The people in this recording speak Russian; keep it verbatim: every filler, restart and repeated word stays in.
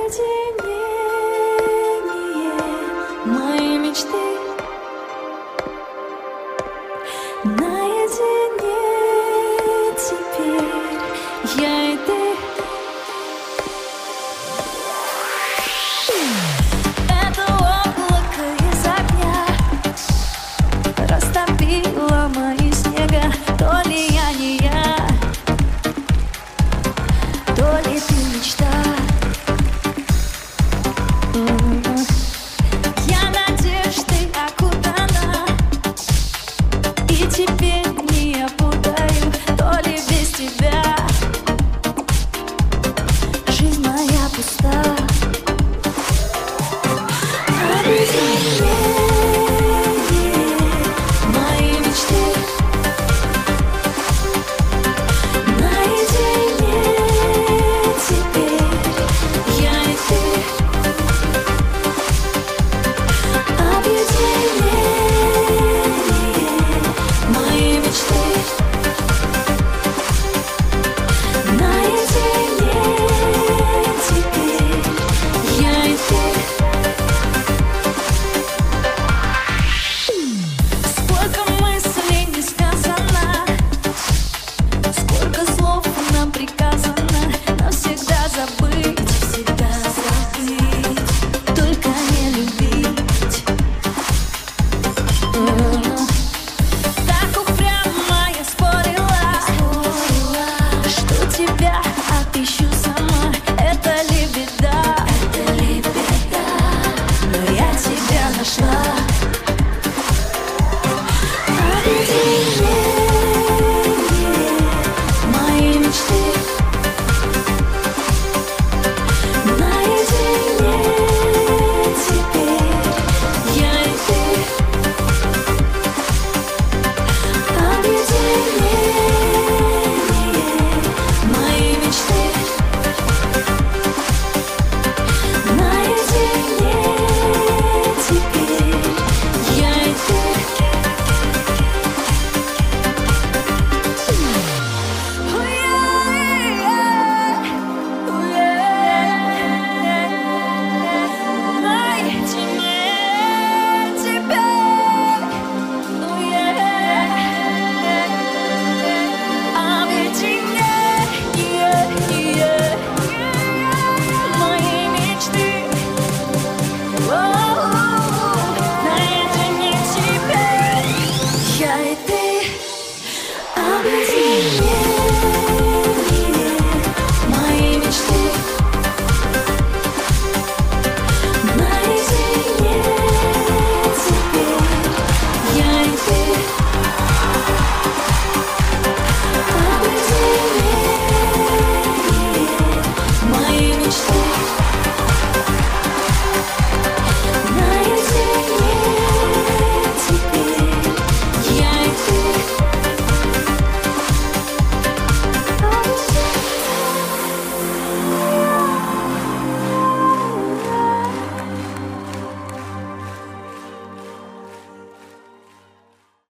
моей мечты. Наедине теперь я и ты. Это облако из огня растопило мои снега. То ли я не я, то ли ты мечта. Я надеждой окутана, и теперь не опутаю, то ли без тебя жизнь моя пуста. Мои мечты. Наедине теперь я и ты. Объединение мои мечты. Наедине теперь я и ты. Сколько мыслей не сказано, сколько слов нам приказано навсегда забыть, всегда забыть, только не любить. Так упрямо я спорила, что тебя отыщу сама. Это ли беда? Это ли беда? Но я тебя нашла. Мои мечты. Наедине теперь я и ты. Объединение мои мечты. Наедине теперь я и ты. Я и ты. Объединение.